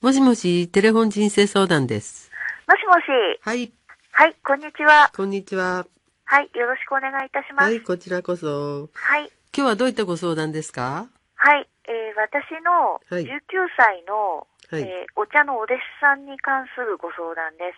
もしもし、テレフォン人生相談です。 もしもし。 はい。 はい、こんにちは。 こんにちは。 はい、よろしくお願いいたします。 はい、こちらこそ。 はい。 今日はどういったご相談ですか？ はい、私のはい。 19歳の、 はい。 お茶のお弟子さんに関するご相談です。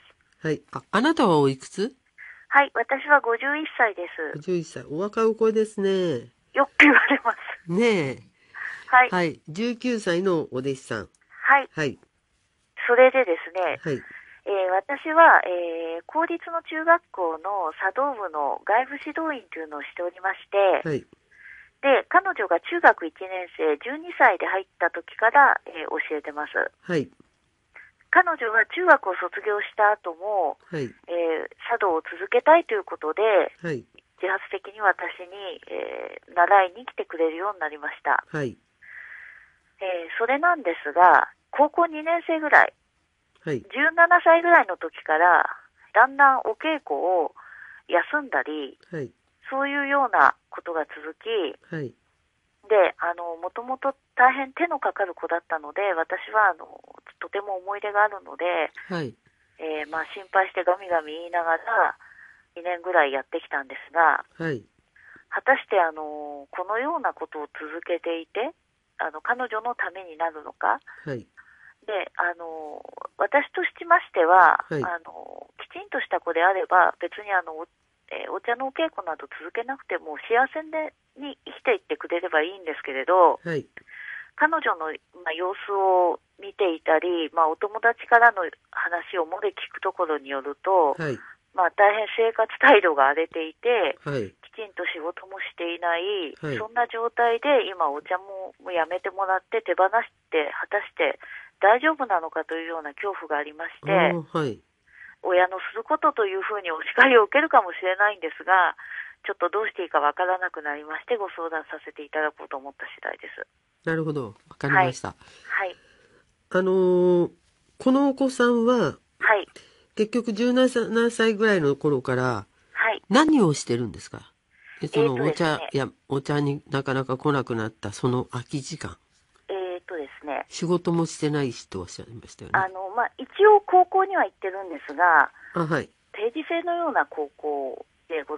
はい。あなたはおいくつ？ はい、私は51歳です。 51歳。お若いお声ですね。 よく言われます。 ねえ。 はい。 はい。19歳のお弟子さん。 はい。 はい。 それでですね、 はい。 私は、公立の中学校の茶道部の外部指導員というのをしておりまして、 はい。 で、彼女が中学1年生、12歳で入った時から、教えてます。 はい。 彼女は中学を卒業した後も、 はい。 茶道を続けたいということで、 はい。 自発的に私に、習いに来てくれるようになりました。 はい。 それなんですが、高校2年生ぐらい、 はい。 17歳ぐらいの時から、だんだんお稽古を休んだり、 はい。 そういうようなことが続き、 はい。 で、もともと大変手のかかる子だったので、私は、とても思い出があるので、 はい。 心配してガミガミ言いながら、2年ぐらいやってきたんですが、 はい。 果たして、このようなことを続けていて、彼女のためになるのか。 はい。 で、私としましては、 はい。 きちんとした子であれば、別にお茶のお稽古など続けなくても幸せに生きていってくれればいいんですけれど、 はい。 彼女の、様子を見ていたり、お友達からの話を漏れ聞くところによると、 はい。 大変生活態度が荒れていて、 はい。 きちんと仕事もしていない、 はい。 そんな状態で今お茶もやめてもらって手放して果たして大丈夫なのかというような恐怖がありまして、 はい。 親のすることというふうにお叱りを受けるかもしれないんですが、ちょっとどうしていいかわからなくなりましてご相談させていただこうと思った次第です。 なるほど。わかりました。 はい。 このお子さんは、 はい。 結局17歳ぐらいの頃からはい。 何をしてるんですか？そのですね。 お茶になかなか来なくなったその空き時間。 ですね。 仕事もしてないしとおっしゃいましたよね。 一応高校には行ってるんですが、 はい。 定時制のような高校でして、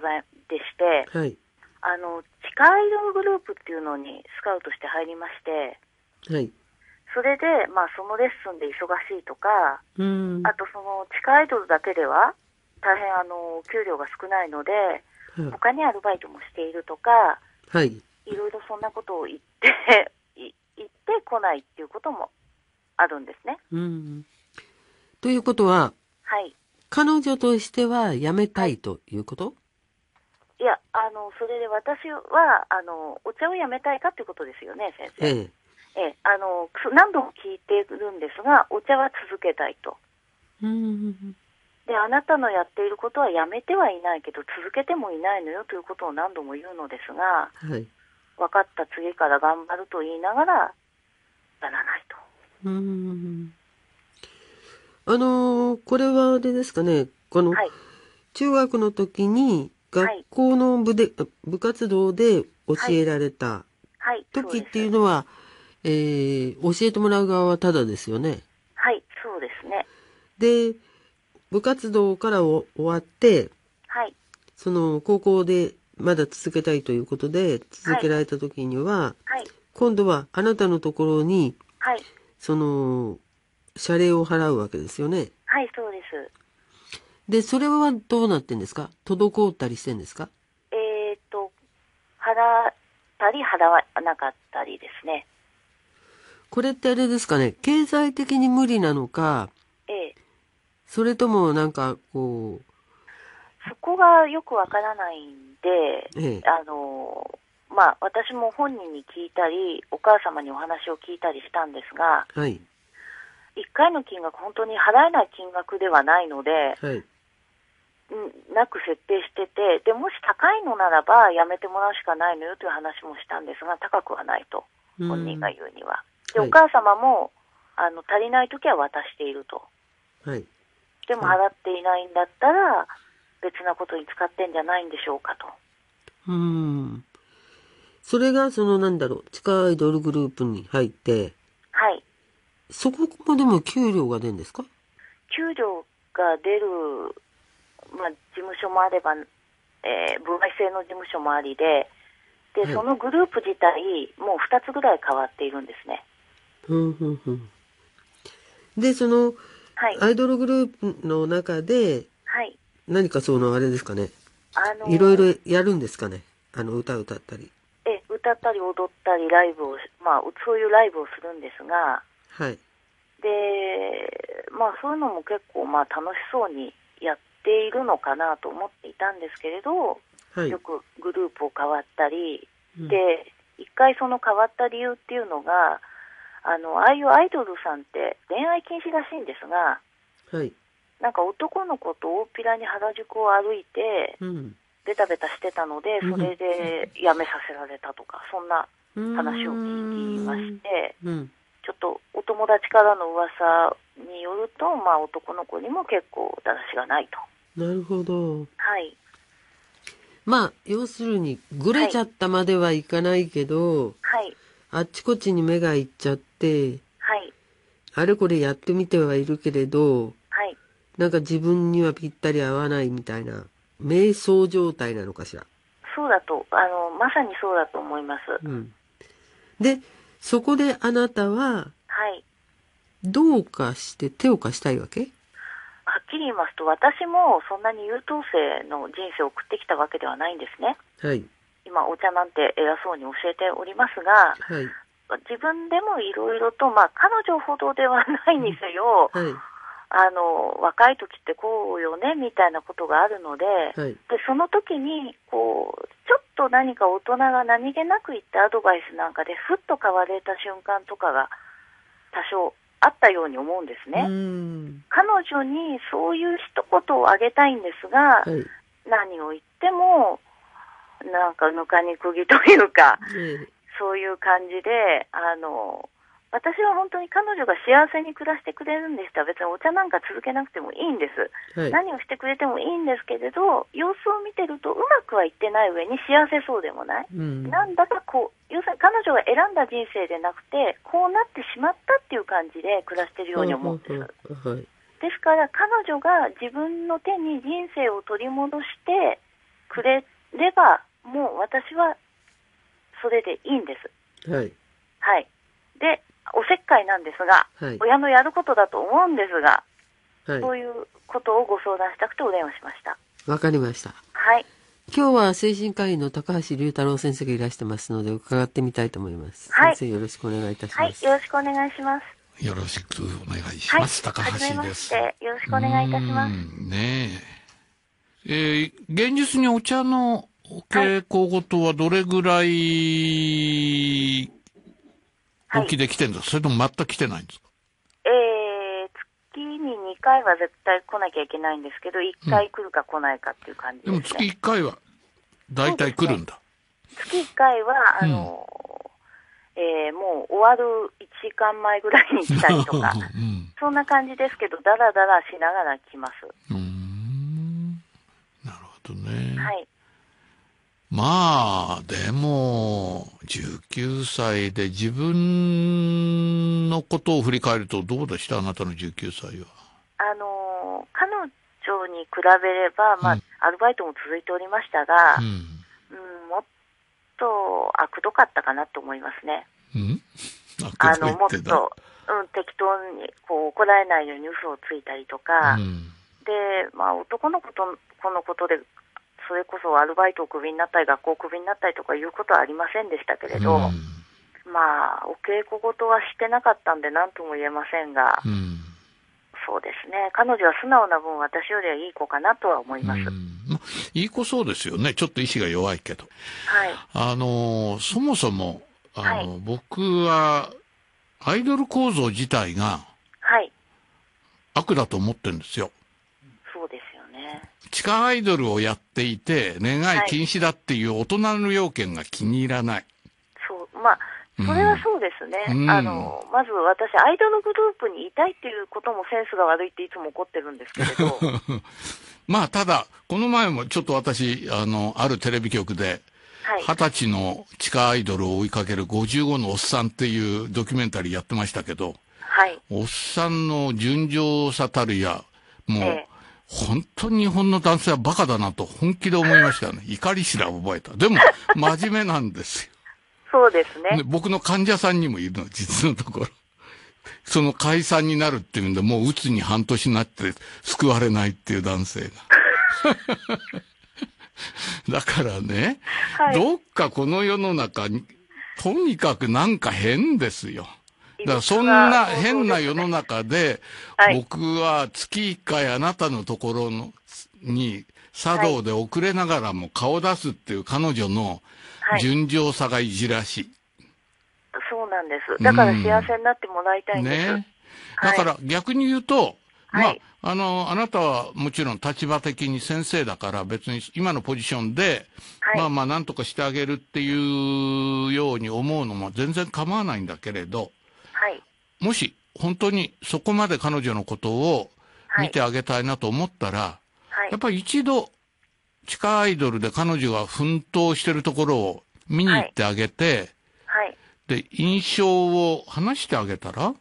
はい。 地下アイドルグループっていうのにスカウトして入りまして、 はい。 それで、そのレッスンで忙しいとか、あうん。 とその地下アイドルだけでは大変給料が少ないので、他にアルバイトもしているとか、 はい。 いろいろそんなことを言って言ってこないっていうこともあるんですね。 うん。ということは、 はい。 彼女としては辞めたいということ？ いや、それで私は、お茶をやめたいかっていうことですよね、先生。 ええ。 何度も聞いてるんですが、お茶は続けたいと。 うん。 で、あなたのやっていることはやめてはいないけど、続けてもいないのよということを何度も言うのですが、 はい。 分かった次から頑張ると言いながら、やらないと。 うん。これはあれですかね、 はい。 中学の時に学はい。 校の部活動で教はい。 えられたはい。そう時っていうです。 のは、教えてもらう側はただですよね。 はい。そうですね。 で、部活動から終わって、 はい。 その高校でまだ続けたいということで続はい。 けられた時には、 はい。 今度はあなたのところに、 はい。 その、謝礼を払うわけですよね。 はい。そうです。 で、それはどうなってんですか？滞ったりしてんですか？ 払ったり払わなかったりですね。 これってあれですかね、経済的に無理なのか、 ええ。 それともなんかこそこがよくわからないんで、 う、ええ、 私も本人に聞いたり、お母様にお話を聞いたりしたんですが、 はい、 1回の金額、本当に払えない金額ではないので、 はい、 なく設定してて、でもし高いのならばやめてもらうしかないのよという話もしたんですが、高くはないと、 う本人がん、 言うには。で、 はい、 お母様も足りないときは渡していると。 はい、 でもはい、 払っていないんだったら、別なことに使ってんじゃないんでしょうかと。 うん。それがそのなんだろう、地下アイドルグループに入って、 はい。 そこもでも給料が出るんですか？ 給料が出る、事務所もあれば、部外制の事務所もありで、 はいそのグループ自体、もう2つぐらい変わっているんですね。 で、その、 はい。 アイドルグループの中で、 はい。 何かあれですかね。 あのいろいろやるんですかね。歌歌ったり。 歌ったり踊ったりライブを、そういうライブをするんですが、 はい。 で、そういうのも結構楽しそうにやっているのかなと思っていたんですけれど、 はい。 よくグループを変わったり、 うんで、一回その変わった理由っていうのが、ああいうアイドルさんって恋愛禁止らしいんですが、 はい。 なんか男の子と大っぴらに原宿を歩いて、 うん。 ベタベタしてたので、それで辞めさせられたとか、そんな話を聞きまして、 うん。 ちょっとお友達からの噂によると、男の子にも結構だらしがないと。 なるほど。 はい。 要するに、ぐれちゃったまではいかないけど、 はい。 あっちこっちに目がいっちゃって、 はい。 あれこれやってみてはいるけれど、 はい。 なんか自分にはぴったり合わないみたいな、瞑想状態なのかしら。 そうだと、まさにそうだと思います。 うん。で、そこであなたは、 はい。 どうかして手を貸したいわけ？ はっきり言いますと、私もそんなに優等生の人生を送ってきたわけではないんですね。 はい。 今、お茶なんて偉そうに教えておりますが、 はい。 自分でもいろいろと、彼女ほどではないにせよ、 はい。 若い時ってこうよね、みたいなことがあるので、 はい。 で、その時に、ちょっと何か大人が何気なく言ったアドバイスなんかで、ふっと変われた瞬間とかが多少あったように思うんですね。彼女にそういう一言をあげたいんですが、 はい。 何を言っても、なんかぬかに釘というか、 えそういう感じで、私は本当に彼女が幸せに暮らしてくれるんでしたら別にお茶なんか続けなくてもいいんです。 はい。 何をしてくれてもいいんですけれど、様子を見てるとうまくはいってない上に幸せそうでもない。 うん。 なんだか要するに彼女が選んだ人生でなくて、こうなってしまったっていう感じで暮らしてるように思うんです。 はい。 ですから彼女が自分の手に人生を取り戻してくれれば、もう私はそれでいいんです。 はい。 はい。で、おせっかいなんですが、 はい。 親のやることだと思うんですが、 はい。 そういうことをご相談したくてお電話しました。 わかりました。 はい。 今日は精神科医の高橋隆太郎先生がいらしてますので伺ってみたいと思います。 はい。 先生よろしくお願いいたしはい。 ます。 よろしくお願いします。 よろしくお願いします。高はじめま橋です。 して。よろしくお願いいたします。 ねえ。現実にお茶のお稽古事はどれぐらいはい。 起きできてるんですか？それとも全く来てないんですか？ 月に2回は絶対来なきゃいけないんですけど、1回来るか来ないかっていう感じですね。 でも月1回は大体来るんだ。 月1回は、もう終わる1時間前ぐらいに来たりとか、そんな感じですけど、だらだらしながら来ます。 なるほどね。 はい。 でも、19歳で自分のことを振り返るとどうでした？あなたの19歳は。 彼女に比べれば、アルバイトも続いておりましたが、もっと悪どかったかなと思いますね。もっと、適当に怒られないように嘘をついたりとか、で、男の子のことで、それこそアルバイトをクビになったり、学校をクビになったりとかいうことはありませんでしたけれど、お稽古事はしてなかったんで何とも言えませんが、そうですね。彼女は素直な分、私よりはいい子かなとは思います。 いい子そうですよね。ちょっと意志が弱いけど。 はい。 そもそも、僕は、アイドル構造自体が、悪だと思ってるんですよ。 そうですよね。 地下アイドルをやっていて、恋愛禁止だっていう大人の要件が気に入らない。 そう、それはそうですね。まず私、アイドルグループにいたいっていうこともセンスが悪いっていつも怒ってるんですけれど。 ただ、この前もちょっと私、あるテレビ局で、20歳の地下アイドルを追いかける55のおっさんっていうドキュメンタリーやってましたけど、 おっさんの純情さたるや、もう、本当に日本の男性はバカだなと本気で思いましたね。怒りすら覚えた。でも、真面目なんですよ。 そうですね。 僕の患者さんにもいるの、実のところ。その解散になるっていうんで、もう鬱に半年になって救われないっていう男性が。だからね、どっかこの世の中に、とにかくなんか変ですよ。だからそんな変な世の中で、僕は月1回あなたのところに茶道で遅れながらも顔出すっていう彼女の純情さがいじらしい。 そうなんです。だから幸せになってもらいたいんです。 ね。だから逆に言うと、まあ、あなたはもちろん立場的に先生だから別に今のポジションで、まあまあなんとかしてあげるっていうように思うのも全然構わないんだけれど、もし本当にそこまで彼女のことを見てあげたいなと思ったら、やっぱり一度地下アイドルで彼女が奮闘してるところを見に行ってあげて、で、印象を話してあげたら、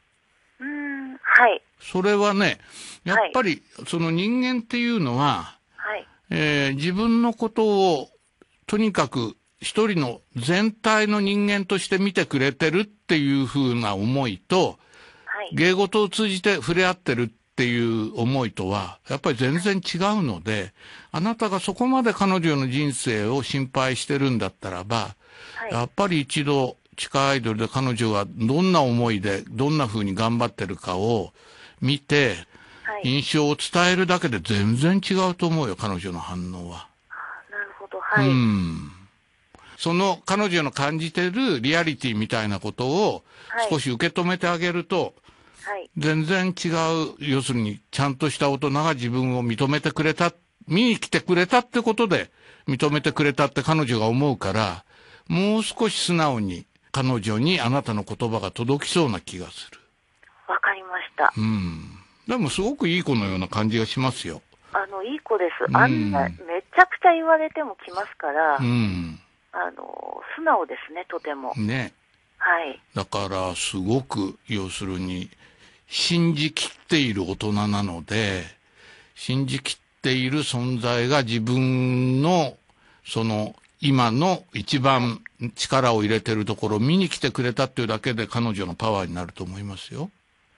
それはね、やっぱりその人間っていうのは、自分のことをとにかく一人の全体の人間として見てくれてるっていう風な思いと、芸事を通じて触れ合ってるっていう思いとは、やっぱり全然違うので、あなたがそこまで彼女の人生を心配してるんだったらば、やっぱり一度地下アイドルで彼女がどんな思いでどんな風に頑張ってるかを見て、印象を伝えるだけで全然違うと思うよ、彼女の反応は。 なるほど、 その彼女の感じてるリアリティみたいなことを少し受け止めてあげると、全然違う、要するにちゃんとした大人が自分を認めてくれた、見に来てくれたってことで認めてくれたって彼女が思うから、もう少し素直に彼女にあなたの言葉が届きそうな気がする。 わかりました。 でもすごくいい子のような感じがしますよ。 いい子です。あんな、めちゃくちゃ言われても来ますから、素直ですね、とても。 ね。だから、すごく、要するに、信じきっている大人なので、信じきっている存在が自分の、今の一番力を入れてるところを見に来てくれたっていうだけで彼女のパワーになると思いますよ。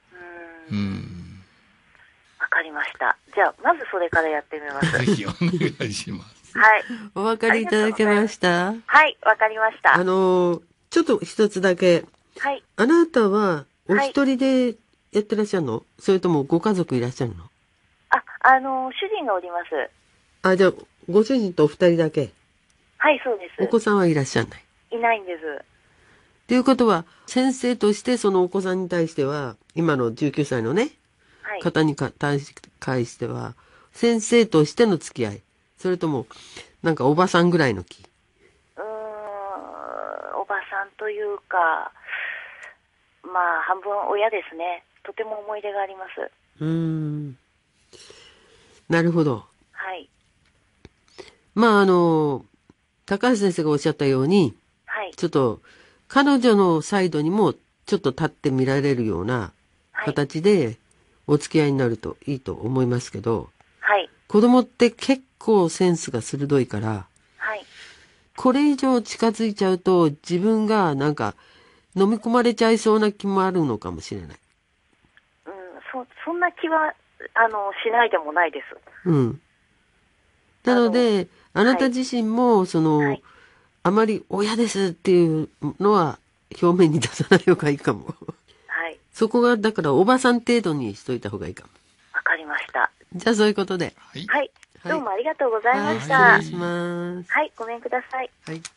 わかりました。じゃあ、まずそれからやってみます。 ぜひお願いします。 お分かりいただけました？ はい、わかりました。 ちょっと一つだけ。あなたは、お一人でやってらっしゃるの？それともご家族いらっしゃるの？ 主人がおります。 じゃあ、ご主人とお二人だけ？ はい、そうです。 お子さんはいらっしゃらない？ いないんです。 ということは、先生としてそのお子さんに対しては、今の19歳のね、方に対しては、先生としての付き合い、それとも、なんかおばさんぐらいの気？ おばさんというか、まあ、半分親ですね。とても思い出があります。 なるほど。まあ、高橋先生がおっしゃったように、ちょっと、彼女のサイドにも、ちょっと立ってみられるような形で、お付き合いになるといいと思いますけど、子供って結構センスが鋭いから、これ以上近づいちゃうと、自分がなんか、飲み込まれちゃいそうな気もあるのかもしれない。 そんな気は、しないでもないです。 なので、あなた自身も、あまり親ですっていうのは表面に出さない方がいいかも。そこが、だからおばさん程度にしといた方がいいかも。 わかりました。 じゃあそういうことで。 どうもありがとうございました。 失礼します。 ごめんください。